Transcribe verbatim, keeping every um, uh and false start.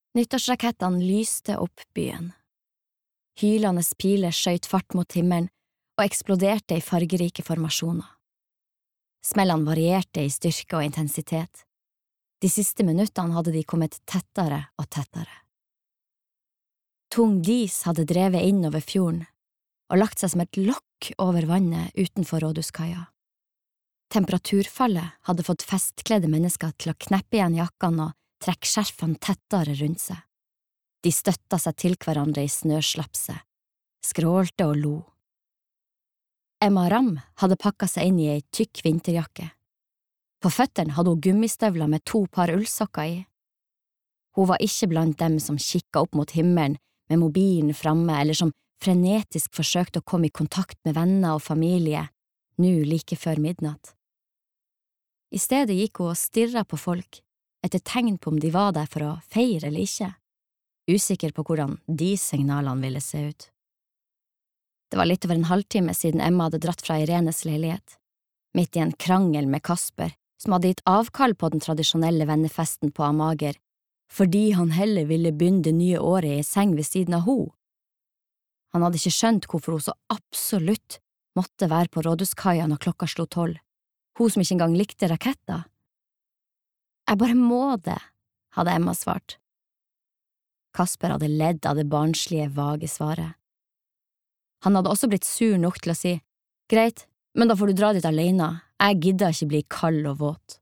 Nyttårsrakettene lyste opp byen. Hylende piler skjøt fart mot himmelen og eksploderte i fargerike formasjoner. Smellene varierte i styrke og intensitet. De siste minuttene hadde de kommet tettere og tettere. Tung dis hadde drevet inn over fjorden og lagt seg som et lokk over vannet utenfor rådhuskaia. Temperaturfallet hadde fått festkledde mennesker til å kneppe igjen jakkene og trekke skjerfene tettere rundt seg. De støtta seg til hverandre i snøslapset, skrålte og lo. Emma Ramm hadde pakket seg inn i ei tykk vinterjakke. På føttene hadde hun gummistøvler med to par ullsokker i. Hun var ikke blant dem som kikket opp mot himmelen med mobilen framme eller som frenetisk forsøkte å komme i kontakt med venner og familie, nå like før midnatt. I stedet gikk hun og stirret på folk, etter tegn på om de var der for å feire eller ikke, usikker på hvordan de signalene ville se ut. Det var litt over en halvtime siden Emma hadde dratt fra Irenes leilighet, midt i en krangel med Kasper, som hadde gitt avkall på den tradisjonelle vennefesten på Amager, fordi han heller ville begynne det nye året i seng ved siden av ho. Han hadde ikke skjønt hvorfor hun så absolutt måtte være på rådhuskaia når klokka slo tolv, hun som ikke engang likte raketter. Jeg bare må det, hadde Emma svart. Kasper hadde ledd av det barnslige, vage svaret. Han hadde også blitt sur nok til å si, greit, men da får du dra dit alene, jeg gidder ikke bli kald og våt.